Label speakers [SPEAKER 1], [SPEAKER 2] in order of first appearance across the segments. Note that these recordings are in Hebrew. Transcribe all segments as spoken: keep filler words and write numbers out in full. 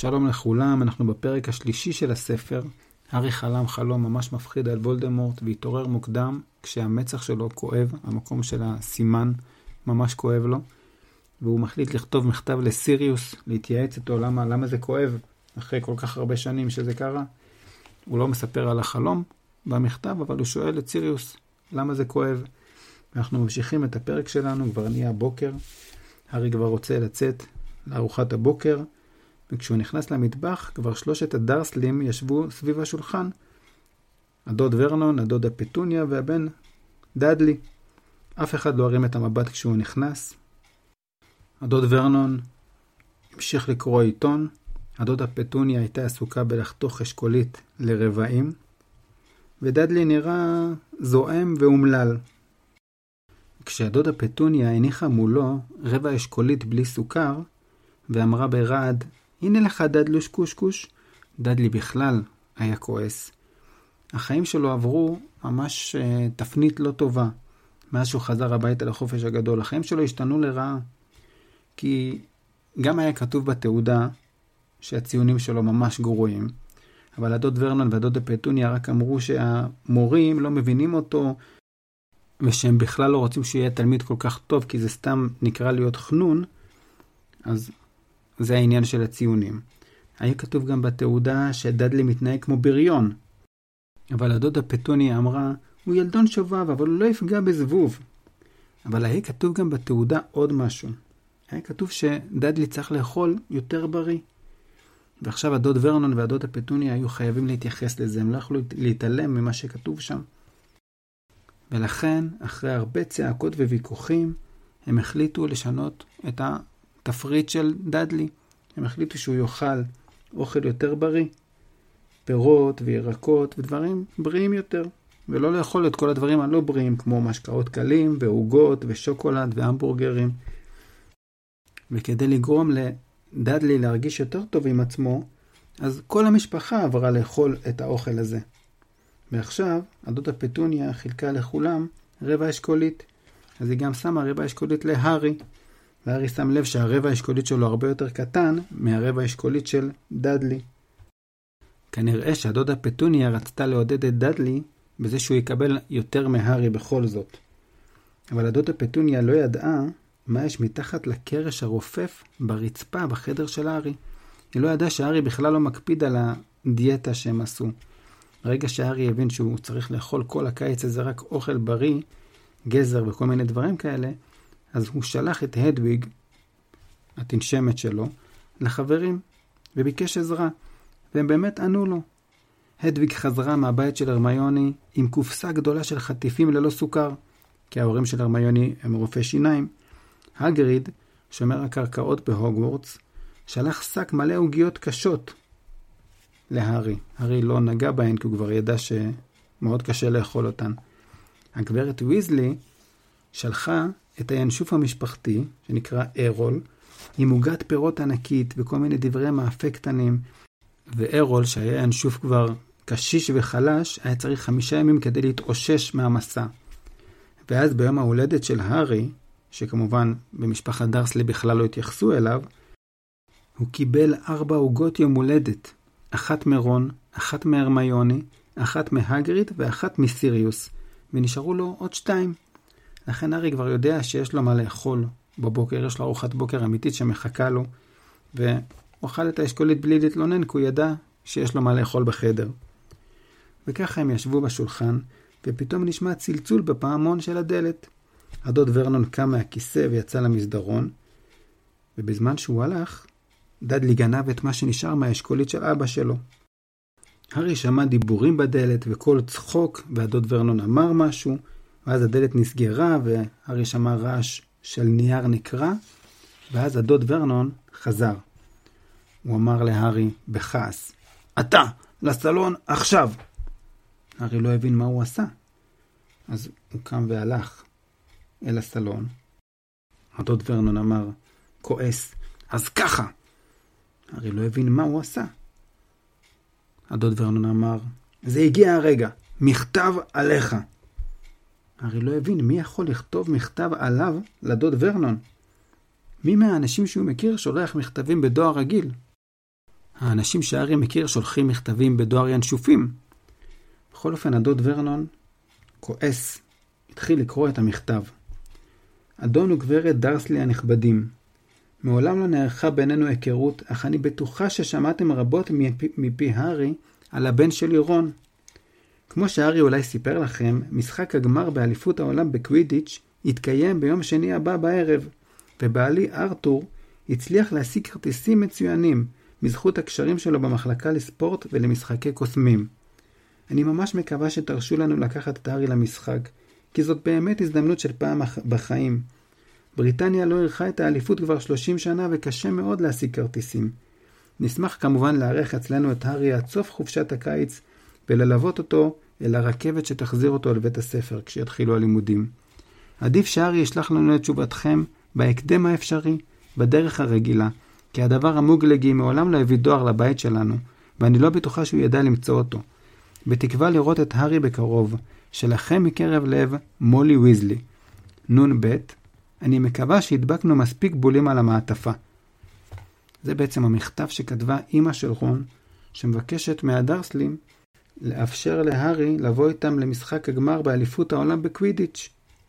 [SPEAKER 1] שלום לכולם, אנחנו בפרק השלישי של הספר. הארי חלם חלום ממש מפחיד על וולדמורט והתעורר מוקדם כשהמצח שלו כואב, המקום של הסימן ממש כואב לו, והוא מחליט לכתוב מכתב לסיריוס, להתייעץ איתו למה, למה זה כואב אחרי כל כך הרבה שנים שזה קרה. הוא לא מספר על החלום במכתב, אבל הוא שואל את סיריוס למה זה כואב. אנחנו ממשיכים את הפרק שלנו, כבר נהיה בוקר, הארי כבר רוצה לצאת לארוחת הבוקר, וכשהוא נכנס למטבח, כבר שלושת הדרסלים ישבו סביב השולחן. הדוד ורנון, הדודה פטוניה והבן דאדלי. אף אחד לא הרים את המבט כשהוא נכנס. הדוד ורנון המשיך לקרוא עיתון. הדודה פטוניה הייתה עסוקה בלחתוך אשכולית לרבעים. ודאדלי נראה זועם ואומלל. כשהדודה פטוניה הניחה מולו רבע אשכולית בלי סוכר, ואמרה ברעד, הנה לך דדלוש קושקוש. דדלי בכלל היה כועס. החיים שלו עברו ממש uh, תפנית לא טובה. מאז שהוא חזר הביתה לחופש הגדול, החיים שלו השתנו לרעה. כי גם היה כתוב בתעודה שהציונים שלו ממש גרועים. אבל הדוד ורנון והדודה פטוניה רק אמרו שהמורים לא מבינים אותו, ושהם בכלל לא רוצים שיהיה תלמיד כל כך טוב, כי זה סתם נקרא להיות חנון. אז זה העניין של הציונים. היה כתוב גם בתעודה שדדלי מתנהג כמו בריון. אבל הדודה פטוניה אמרה, הוא ילדון שובב, אבל הוא לא יפגע בזבוב. אבל היה כתוב גם בתעודה עוד משהו. היה כתוב שדדלי צריך לאכול יותר בריא. ועכשיו הדוד ורנון והדודה פטוניה היו חייבים להתייחס לזה. הם לא יכלו להתעלם ממה שכתוב שם. ולכן, אחרי הרבה צעקות וויכוחים, הם החליטו לשנות את ה... תפריט של דאדלי. הם החליטו שהוא יאכל אוכל יותר בריא, פירות וירקות ודברים בריאים יותר, ולא לאכול את כל הדברים הלא בריאים, כמו משקאות קלים ועוגות ושוקולד והמבורגרים. וכדי לגרום לדאדלי להרגיש יותר טוב עם עצמו, אז כל המשפחה עברה לאכול את האוכל הזה. ועכשיו, הדודה פטוניה חילקה לכולם רבע אשכולית. אז היא גם שמה רבע אשכולית להארי. והארי שם לב שהרבע האשכולית שלו הרבה יותר קטן מהרבע האשכולית של דאדלי. כנראה שהדודה פטוניה רצתה לעודד את דאדלי בזה שהוא יקבל יותר מהארי בכל זאת. אבל הדודה פטוניה לא ידעה מה יש מתחת לקרש הרופף ברצפה בחדר של הארי. היא לא ידעה שהארי בכלל לא מקפיד על הדיאטה שהם עשו. ברגע שהארי הבין שהוא צריך לאכול כל הקיץ הזה רק אוכל בריא, גזר וכל מיני דברים כאלה, אז הוא שלח את הדוויג, התנשמת שלו, לחברים, וביקש עזרה, והם באמת ענו לו. הדוויג חזרה מהבית של הרמיוני עם קופסה גדולה של חטיפים ללא סוכר, כי ההורים של הרמיוני הם רופאי שיניים. הגריד, שומר הקרקעות בהוגוורטס, שלח שק מלא עוגיות קשות להארי. הארי לא נגע בהן, כי הוא כבר ידע שמאוד קשה לאכול אותן. הגברת ויזלי שלחה את הינשוף המשפחתי, שנקרא אירול, עם עוגת פירות ענקית וכל מיני דברי מאפה קטנים. ואירול, שהיה ינשוף כבר קשיש וחלש, היה צריך חמישה ימים כדי להתאושש מהמסע. ואז ביום ההולדת של הארי, שכמובן במשפחת דרסלי בכלל לא התייחסו אליו, הוא קיבל ארבע עוגות יום הולדת. אחת מרון, אחת מהרמיוני, אחת מהגריד ואחת מסיריוס. ונשארו לו עוד שתיים. לכן הארי כבר יודע שיש לו מה לאכול בבוקר, יש לו ארוחת בוקר אמיתית שמחכה לו, והוא אכל את האשכולית בלי להתלונן, כי הוא ידע שיש לו מה לאכול בחדר. וככה הם ישבו בשולחן, ופתאום נשמע צלצול בפעמון של הדלת. הדוד ורנון קם מהכיסא ויצא למסדרון, ובזמן שהוא הלך, דאדלי גנב את מה שנשאר מהאשכולית של אבא שלו. הארי שמע דיבורים בדלת וקול צחוק, והדוד ורנון אמר משהו, ואז הדלת נסגרה, והארי שמע רעש של נייר נקרא, ואז הדוד ורנון חזר. הוא אמר להארי בכעס, אתה, לסלון עכשיו! הארי לא הבין מה הוא עשה. אז הוא קם והלך אל הסלון. הדוד ורנון אמר, כועס, אז ככה! הארי לא הבין מה הוא עשה. הדוד ורנון אמר, זה הגיע הרגע, מכתב עליך. הארי לא הבין מי יכול לכתוב מכתב עליו לדוד ורנון. מי מהאנשים שהוא מכיר שולח מכתבים בדואר רגיל? האנשים שהארי מכיר שולחים מכתבים בדואר ינשופים. בכל אופן, הדוד ורנון כועס, התחיל לקרוא את המכתב. אדון וגברת דרסלי הנכבדים, מעולם לא נערכה בינינו היכרות, אך אני בטוחה ששמעתם רבות מפי, מפי הארי על הבן שלי רון. כמו שהארי אולי סיפר לכם, משחק הגמר באליפות העולם בקווידיץ' יתקיים ביום שני הבא בערב, ובעלי ארתור הצליח להשיג כרטיסים מצוינים, בזכות הקשרים שלו במחלקה לספורט ולמשחקי קוסמים. אני ממש מקווה שתרשו לנו לקחת את הארי למשחק, כי זאת באמת הזדמנות של פעם בחיים. בריטניה לא ערכה את האליפות כבר שלושים שנה וקשה מאוד להשיג כרטיסים. נשמח כמובן לארח אצלנו את הארי עד סוף חופשת הקיץ וללוות אותו אל הרכבת שתחזיר אותו לבית הספר כשיתחילו הלימודים. עדיף שהארי ישלח לנו את תשובתכם בהקדם האפשרי, בדרך הרגילה, כי הדבר המוגלגי מעולם לא הביא דואר לבית שלנו, ואני לא בטוחה שהוא ידע למצוא אותו. בתקווה לראות את הארי בקרוב, שלכם מקרב לב, מולי ויזלי. נון בית, אני מקווה שהדבקנו מספיק בולים על המעטפה. זה בעצם המכתב שכתבה אמא של רון, שמבקשת מהדרסלים לאפשר להארי לבוא איתם למשחק הגמר באליפות העולם בקווידיץ'.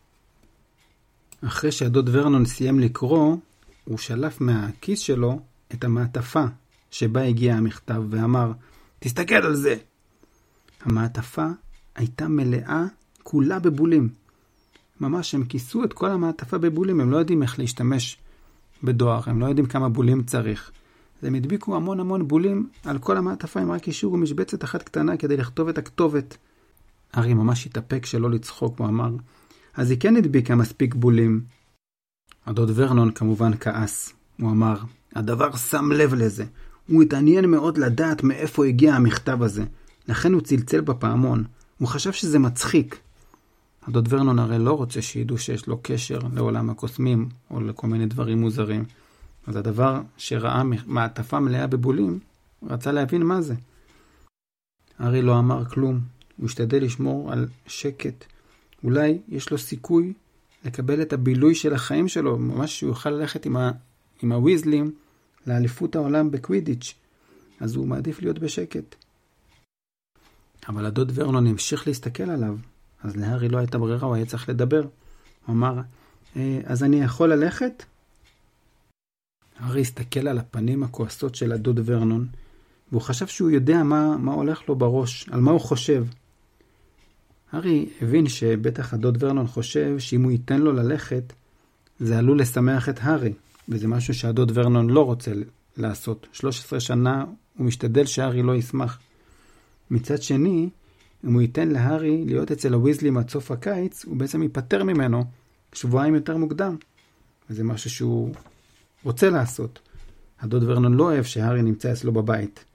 [SPEAKER 1] אחרי שהדוד ורנון סיים לקרוא, הוא שלף מהכיס שלו את המעטפה שבה הגיע המכתב ואמר, תסתכל על זה. המעטפה הייתה מלאה כולה בבולים. ממש הם כיסו את כל המעטפה בבולים, הם לא יודעים איך להשתמש בדואר, הם לא יודעים כמה בולים צריך. הם הדביקו המון המון בולים על כל המעטפה, הם רק אישרו משבצת אחת קטנה כדי לכתוב את הכתובת. הארי ממש התאפק שלא לצחוק, הוא אמר, אז היא כן הדביקה מספיק בולים. הדוד ורנון כמובן כעס. הוא אמר, הדבר שם לב לזה. הוא התעניין מאוד לדעת מאיפה הגיע המכתב הזה. לכן הוא צלצל בפעמון. הוא חשב שזה מצחיק. הדוד ורנון הרי לא רוצה שידעו שיש לו קשר לעולם הקוסמים או לכל מיני דברים מוזרים. אז הדבר שראה מעטפה מלאה בבולים, רצה להבין מה זה. הארי לא אמר כלום. הוא השתדל לשמור על שקט. אולי יש לו סיכוי לקבל את הבילוי של החיים שלו, ממש שהוא יוכל ללכת עם, ה, עם הוויזלים לאליפות העולם בקווידיץ'. אז הוא מעדיף להיות בשקט. אבל הדוד ורנון המשיך להסתכל עליו, אז להארי לא הייתה ברירה, הוא היה צריך לדבר. הוא אמר, אז אני יכול ללכת? הארי הסתכל על הפנים הכועסות של הדוד ורנון, והוא חשב שהוא יודע מה, מה הולך לו בראש, על מה הוא חושב. הארי הבין שבטח הדוד ורנון חושב שאם הוא ייתן לו ללכת, זה עלול לשמח את הארי, וזה משהו שהדוד ורנון לא רוצה לעשות. שלוש עשרה שנה הוא משתדל שהארי לא ישמח. מצד שני, אם הוא ייתן להארי להיות אצל הוויזלים עד סוף הקיץ, הוא בעצם ייפטר ממנו שבועיים יותר מוקדם. וזה משהו שהוא רוצה לעשות. הדוד ורנון לא אוהב שהארי נמצא אצלו בבית.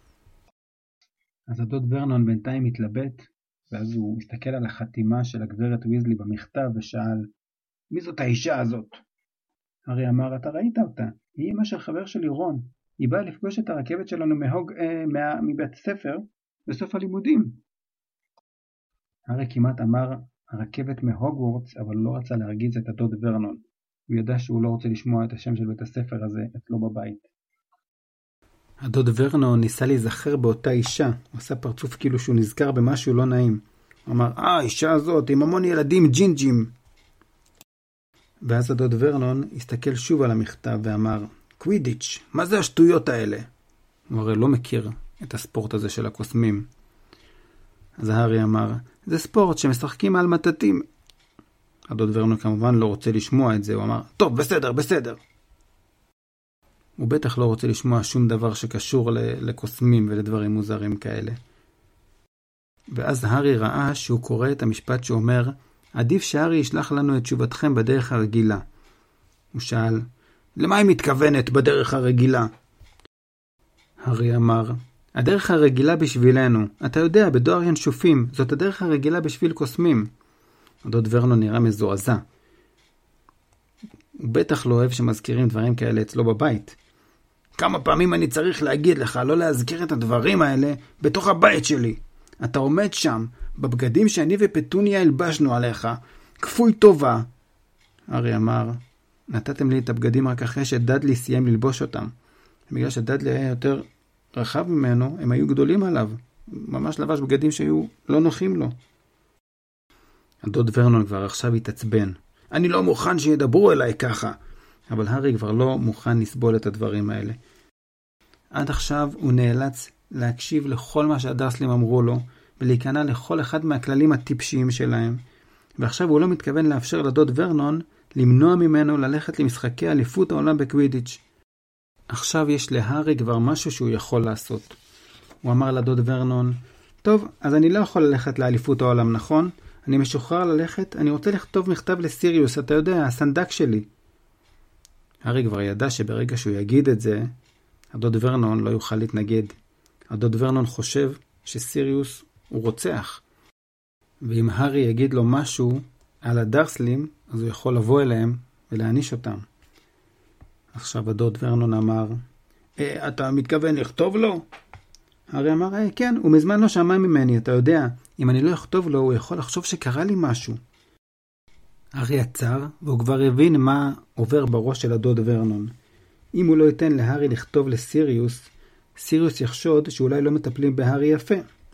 [SPEAKER 1] אז הדוד ורנון בינתיים מתלבט, ואז הוא הסתכל על החתימה של הגברת ויזלי במכתב ושאל, מי זאת האישה הזאת? הארי אמר, אתה ראית אותה, היא אמא של חבר שלי רון, היא באה לפגוש את הרכבת שלנו מהוג, אה, מה, מבית ספר בסוף הלימודים. הארי כמעט אמר הרכבת מהוגוורטס, אבל לא רצה להרגיז את הדוד ורנון. הוא ידע שהוא לא רוצה לשמוע את השם של בית הספר הזה אצלו בבית. הדוד ורנון ניסה להיזכר באותה אישה, הוא עשה פרצוף כאילו שהוא נזכר במשהו לא נעים. הוא אמר, אה, האישה הזאת עם המון ילדים ג'ינג'ים. ואז הדוד ורנון הסתכל שוב על המכתב ואמר, קווידיץ', מה זה השטויות האלה? הוא הרי לא מכיר את הספורט הזה של הקוסמים. אז הארי אמר, זה ספורט שמשחקים על מטטים. הדוד ורנון כמובן לא רוצה לשמוע את זה, הוא אמר, טוב, בסדר, בסדר. הוא בטח לא רוצה לשמוע שום דבר שקשור לקוסמים ולדברים מוזרים כאלה. ואז הארי ראה שהוא קורא את המשפט שאומר, עדיף שהארי ישלח לנו את תשובתכם בדרך הרגילה. הוא שאל, למה היא מתכוונת בדרך הרגילה? הארי אמר, הדרך הרגילה בשבילנו, אתה יודע, בדואר ינשופים, זאת הדרך הרגילה בשביל קוסמים. הדוד ורנון נראה מזועזע. הוא בטח לא אוהב שמזכירים דברים כאלה אצלו בבית. כמה פעמים אני צריך להגיד לך לא להזכיר את הדברים האלה בתוך הבית שלי. אתה עומד שם, בבגדים שאני ופטוניה הלבשנו עליך, כפוי טובה. הארי אמר, נתתם לי את הבגדים רק אחרי שדדלי סיים ללבוש אותם. בגלל שדדלי היה יותר רחב ממנו, הם היו גדולים עליו. ממש לבש בגדים שהיו לא נוחים לו. הדוד ורנון כבר עכשיו התעצבן. אני לא מוכן שידברו אליי ככה. אבל הארי כבר לא מוכן לסבול את הדברים האלה. עד עכשיו הוא נאלץ להקשיב לכל מה שהדרסלים אמרו לו, ולהיכנע לכל אחד מהכללים הטיפשיים שלהם. ועכשיו הוא לא מתכוון לאפשר לדוד ורנון למנוע ממנו ללכת למשחקי אליפות העולם בקווידיץ'. עכשיו יש להארי כבר משהו שהוא יכול לעשות. הוא אמר לדוד ורנון, טוב, אז אני לא יכול ללכת לאליפות העולם, נכון? אני משוחרר ללכת, אני רוצה לכתוב מכתב לסיריוס, אתה יודע, הסנדק שלי. הארי כבר ידע שברגע שהוא יגיד את זה, הדוד ורנון לא יוכל להתנגד. הדוד ורנון חושב שסיריוס הוא רוצח. ואם הארי יגיד לו משהו על הדרסלים, אז הוא יכול לבוא אליהם ולהעניש אותם. עכשיו הדוד ורנון אמר, אה, אתה מתכוון לכתוב לו? הארי אמר, אה, כן, הוא מזמן לא שמע ממני, אתה יודע. אם אני לא אכתוב לו, הוא יכול לחשוב שקרה לי משהו. הארי עצר, והוא כבר הבין מה עובר בראש של הדוד ורנון. אם הוא לא ייתן להארי לכתוב לסיריוס, סיריוס יחשוד שאולי לא מטפלים בהארי יפה.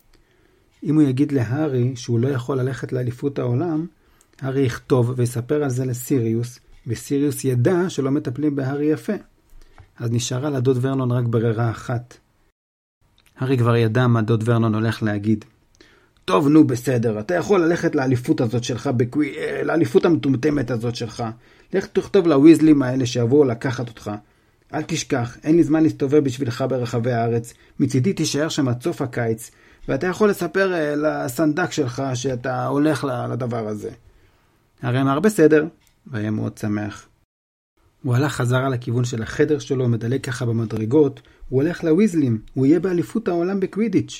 [SPEAKER 1] אם הוא יגיד להארי שהוא לא יכול ללכת לאליפות העולם, הארי יכתוב ויספר על זה לסיריוס, וסיריוס ידע שלא מטפלים בהארי יפה. אז נשארה לדוד ורנון רק ברירה אחת. הארי כבר ידע מה דוד ורנון הולך להגיד. טוב, נו בסדר, אתה יכול ללכת לאליפות הזאת שלך, בקווי, לאליפות המטומטמת הזאת שלך. לך תכתוב לוויזלים האלה שיבואו לקחת אותך. אל תשכח, אין לי זמן להסתובב בשבילך ברחבי הארץ. מצידי תישאר שם עד סוף הקיץ, ואתה יכול לספר uh, לסנדק שלך שאתה הולך לדבר הזה. הרי אמר בסדר, והיה מאוד שמח. הוא הלך חזרה לכיוון של החדר שלו, מדלג ככה במדרגות, הוא הולך לוויזלים, הוא יהיה באליפות העולם בקווידיץ'.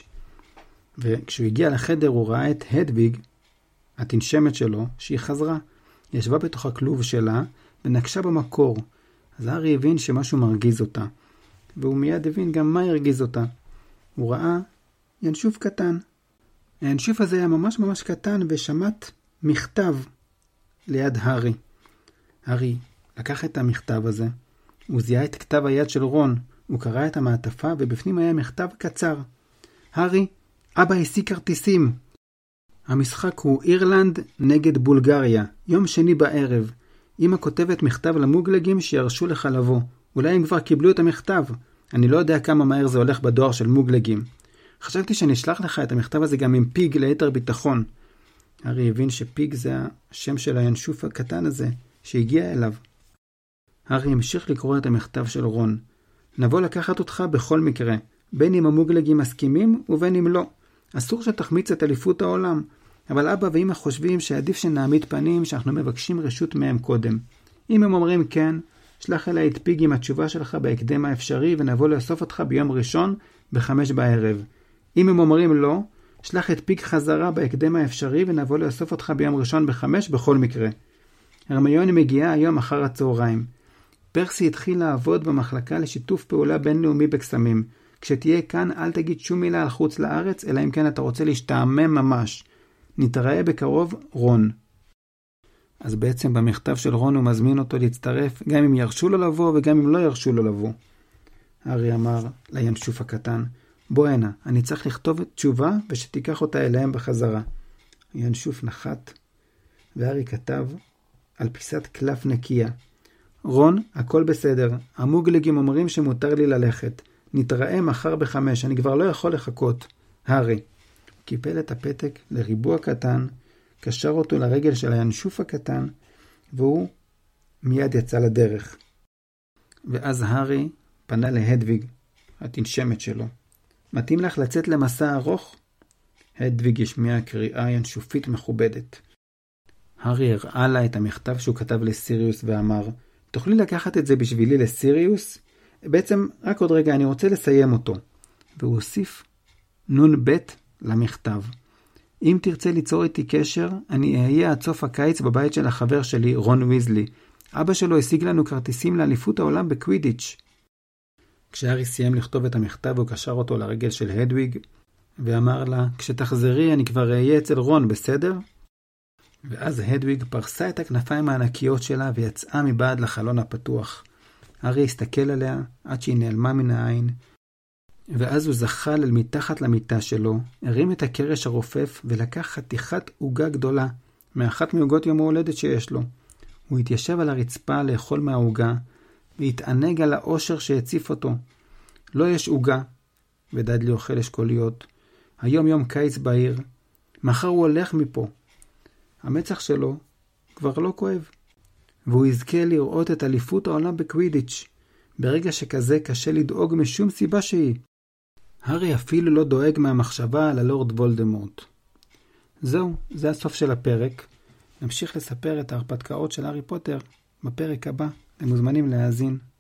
[SPEAKER 1] וכשהוא הגיע לחדר הוא ראה את הדוויג, התנשמת שלו, שהיא חזרה. היא ישבה בתוך הכלוב שלה ונקשה במקור. אז הארי הבין שמשהו מרגיז אותה. והוא מיד הבין גם מה ירגיז אותה. הוא ראה ינשוף קטן. הינשוף הזה היה ממש ממש קטן ושמט מכתב ליד הארי. הארי לקח את המכתב הזה. הוא זיהה את כתב היד של רון. הוא קרא את המעטפה ובפנים היה מכתב קצר. הארי, אבא השיג כרטיסים. המשחק הוא אירלנד נגד בולגריה, יום שני בערב. אמא כותבת מכתב למוגלגים שירשו לך לבוא. אולי הם כבר קיבלו את המכתב. אני לא יודע כמה מהר זה הולך בדואר של מוגלגים. חשבתי שאני אשלח לך את המכתב הזה גם עם פיג ליתר ביטחון. הארי הבין שפיג זה השם של הינשוף הקטן הזה שהגיע אליו. הארי המשיך לקרוא את המכתב של רון. נבוא לקחת אותך בכל מקרה, בין אם המוגלגים מסכימים ובין אם לא. אסור שתחמיץ את אליפות העולם, אבל אבא ואמא חושבים שעדיף שנעמיד פנים שאנחנו מבקשים רשות מהם קודם. אם הם אומרים כן, שלח אליי את פיג עם התשובה שלך בהקדם האפשרי ונבוא לאסוף אותך ביום ראשון בחמש בערב. אם הם אומרים לא, שלח את פיג חזרה בהקדם האפשרי ונבוא לאסוף אותך ביום ראשון בחמש בכל מקרה. הרמיוני מגיעה היום אחר הצהריים. פרסי התחיל לעבוד במחלקה לשיתוף פעולה בינלאומי בקסמים. כשתהיה כאן אל תגיד שום מילה על חוץ לארץ, אלא אם כן אתה רוצה להשתעמם ממש. נתראה בקרוב, רון. אז בעצם במכתב של רון הוא מזמין אותו להצטרף, גם אם ירשו לו לבוא וגם אם לא ירשו לו לבוא. הארי אמר לינשוף הקטן, בוא הנה, אני צריך לכתוב תשובה ושתיקח אותה אליהם בחזרה. ינשוף נחת, והארי כתב על פיסת קלף נקייה. רון, הכל בסדר. המוגלגים אומרים שמותר לי ללכת. נתראה מחר בחמש, אני כבר לא יכול לחכות. הארי. קיפל את הפתק לריבוע קטן, קשר אותו לרגל של הינשוף הקטן, והוא מיד יצא לדרך. ואז הארי פנה להדוויג, התנשמת שלו. מתאים לך לצאת למסע ארוך? הדוויג השמיע קריאה ינשופית מכובדת. הארי הראה לה את המכתב שהוא כתב לסיריוס ואמר, תוכלי לקחת את זה בשבילי לסיריוס? בעצם רק עוד רגע אני רוצה לסיים אותו. והוא הוסיף נון בית למכתב. אם תרצה ליצור איתי קשר, אני אהיה עד סוף הקיץ בבית של החבר שלי, רון ויזלי. אבא שלו השיג לנו כרטיסים לאליפות העולם בקווידיץ'. כשהארי סיים לכתוב את המכתב, הוא קשר אותו לרגל של הדוויג, ואמר לה, כשתחזרי אני כבר אהיה אצל רון, בסדר? ואז הדוויג פרסה את הכנפיים הענקיות שלה ויצאה מבעד לחלון הפתוח. הארי הסתכל עליה עד שהיא נעלמה מן העין. ואז הוא זחל אל מתחת למיטה שלו, הרים את הקרש הרופף ולקח חתיכת עוגה גדולה, מאחת מעוגות יום ההולדת שיש לו. הוא התיישב על הרצפה לאכול מהעוגה, והתענג על האושר שהציף אותו. לא יש עוגה, ודדלי אוכל אשכוליות. היום יום קיץ בעיר, מחר הוא הולך מפה. המצח שלו כבר לא כואב, והוא יזכה לראות את אליפות העולם בקווידיץ'. ברגע שכזה קשה לדאוג משום סיבה שהיא. הארי אפילו לא דואג מהמחשבה על הלורד וולדמורט. זהו, זה הסוף של הפרק. נמשיך לספר את ההרפתקאות של הארי פוטר בפרק הבא. אתם מוזמנים להאזין.